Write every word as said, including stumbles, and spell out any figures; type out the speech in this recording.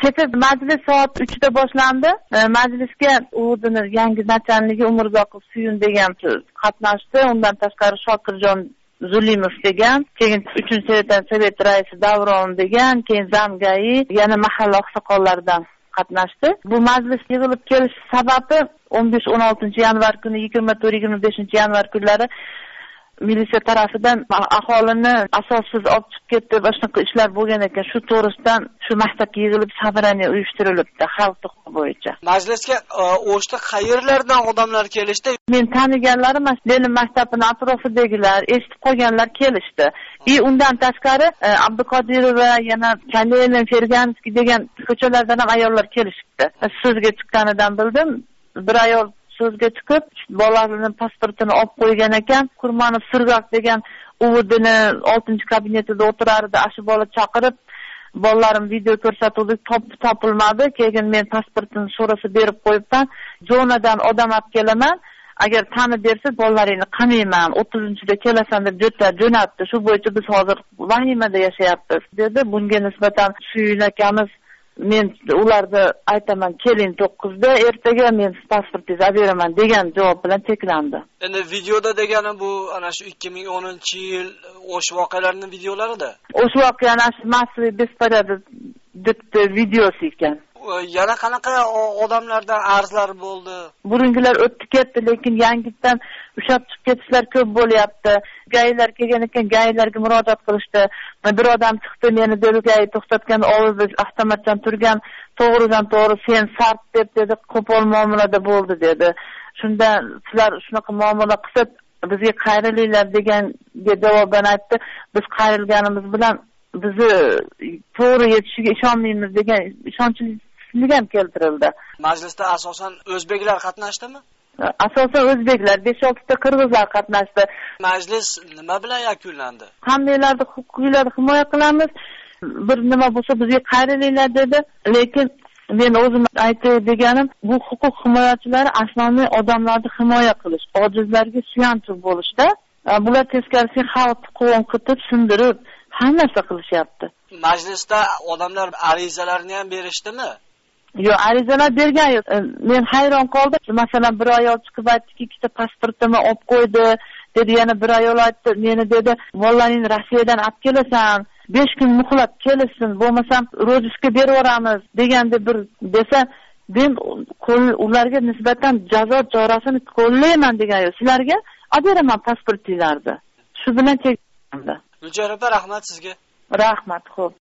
Kecha majlis soat uchda boshlandi. Majlisga o'zini yangi nachalnigi Umurzoqov Suyun degan qatnashdi. Undan tashqari Shokirjon Zulimov degan, keyin uchinchi sovet raisi Davron degan, keyin Zamgai, yana mahalla oqsoqollaridan qatnashdi. Bu majlis yig'ilib kelish sababi o'n besh o'n oltinchi yanvar kuni, yigirma to'rt yigirma beshinchi yanvar kunlari militsiya tarafidan aholini asossiz olib chiqib ketdi, boshqa ishlar bo'lgan ekan. Shu to'g'risidan shu maktabga yig'ilib sabrani uyushtirilibdi xalq to'qi bo'yicha. Majlisga o'shda qayerlardan odamlar kelishdi? Men taniganlarim Lenin maktabining atrofidagilar, eshitib qolganlar kelishdi. И undan tashqari Abduqodirova, yana Kalelin, Ferganskiy degan ko'chalardan ham ayollar kelishibdi. So'zga chiqqanidan bildim. Bir ayol so'zga chiqib, bolalarini pasportini olib qo'ygan ekan. Kurmanov Sirgaq degan o'g'idini oltinchi kabinetida o'tirardi. Ashu bola chaqirib, bolalarim video ko'rsatuvdi, topilmadi. Keyin men pasportini so'rasa berib qo'yibman. Zonadan odam olib kelaman. Agar tanib bersa, bolalaringni qamayman, o'ttizinchida kelasan deb jo'natdi. Shu bo'yicha biz hozir vahimada yashayapmiz dedi. Bunga nisbatan Suyun akamiz, men ularni aytaman, keling to'qqizda, ertaga men pasportingizni olib beraman degan javob bilan cheklandi. Endi videoda degani bu ana shu ikki ming o'ninchi yil o'sha voqealarning videolarida. O'sha voqeani ana shu masli besporядок debdi videosi ekan. Yana qanaqa odamlardan arzlar bo'ldi? Burungilar o'tdi ketdi, lekin yangidan ushab chiqib ketishlar ko'p bo'lyapti. Gaylar kelgan ekan, gaylarga murojaat qilishdi. Bir odam chiqdi, meni belgay to'xtatgan, ovoz avtomatdan turgan, to'g'ridan to'g'ri sen sart deb dedi, qo'pol muomalada bo'ldi dedi. Shunda sizlar shunaqa muomala qilib bizga qayrilinglar deganga javoban aytdi. Biz qayrilganimiz bilan bizni to'g'ri yetishiga ishonmaymiz degan ishonchli ham keltirildi. Majlisda asosan o'zbeklar qatnashdimi? Asosan o'zbeklar, besh olti ta qirg'izlar qatnashdi. Majlis nima bilan yakunlandi? Qandaylarni huquqlarni himoya qilamiz, bir nima bo'lsa bizga qayrilinglar dedi. Lekin men o'zim aytay deganim, bu huquq himoyachilari asosiy odamlarni himoya qilish, ojizlarga suyanchiq bo'lishda. Bular teskarisi xalq qo'ng'itib, sindirib, hamma narsa qilishyapti. Majlisda odamlar arizalarni ham berishdimi? Yo'q, arizalar bergan yo'q. Men hayron qoldim. Masalan, bir ayol chiqib aytdiki, ikkita pasportimni olib qo'ydi, dedi. Yana bir ayol aytdi, meni dedi, "Bolalaringni Rossiyadan olib kelasan, besh kun muhlat kelsin, bo'lmasam ro'jisga berib yuboramiz" deganda bir desa, men ularga nisbatan jazo chorasini qo'llayman degan yo'q. Sizlarga olib beraman pasportinglarni. Shu bilan chekindi. Gulchehra opa, rahmat sizga. Rahmat, xo'p.